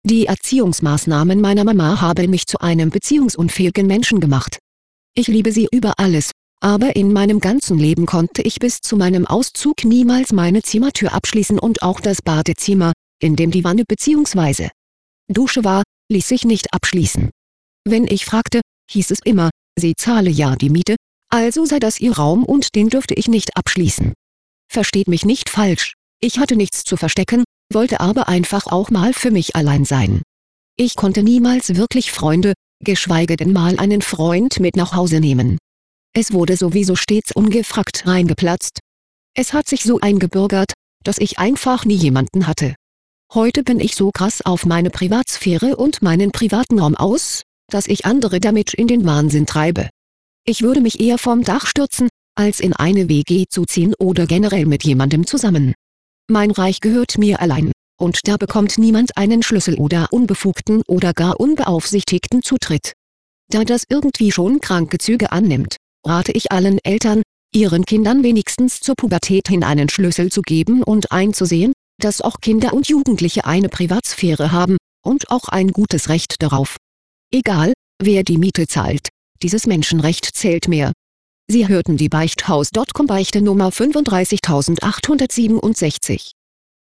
Die Erziehungsmaßnahmen meiner Mama haben mich zu einem beziehungsunfähigen Menschen gemacht. Ich liebe sie über alles, aber in meinem ganzen Leben konnte ich bis zu meinem Auszug niemals meine Zimmertür abschließen und auch das Badezimmer, in dem die Wanne bzw. Dusche war, ließ sich nicht abschließen. Wenn ich fragte, hieß es immer, sie zahle ja die Miete, also sei das ihr Raum und den dürfte ich nicht abschließen. Versteht mich nicht falsch, ich hatte nichts zu verstecken, wollte aber einfach auch mal für mich allein sein. Ich konnte niemals wirklich Freunde, geschweige denn mal einen Freund mit nach Hause nehmen. Es wurde sowieso stets ungefragt reingeplatzt. Es hat sich so eingebürgert, dass ich einfach nie jemanden hatte. Heute bin ich so krass auf meine Privatsphäre und meinen privaten Raum aus, dass ich andere damit in den Wahnsinn treibe. Ich würde mich eher vom Dach stürzen, als in eine WG zu ziehen oder generell mit jemandem zusammen. Mein Reich gehört mir allein, und da bekommt niemand einen Schlüssel oder unbefugten oder gar unbeaufsichtigten Zutritt. Da das irgendwie schon kranke Züge annimmt, rate ich allen Eltern, ihren Kindern wenigstens zur Pubertät hin einen Schlüssel zu geben und einzusehen, dass auch Kinder und Jugendliche eine Privatsphäre haben, und auch ein gutes Recht darauf. Egal, wer die Miete zahlt, dieses Menschenrecht zählt mehr. Sie hörten die Beichthaus.com Beichte Nummer 35867.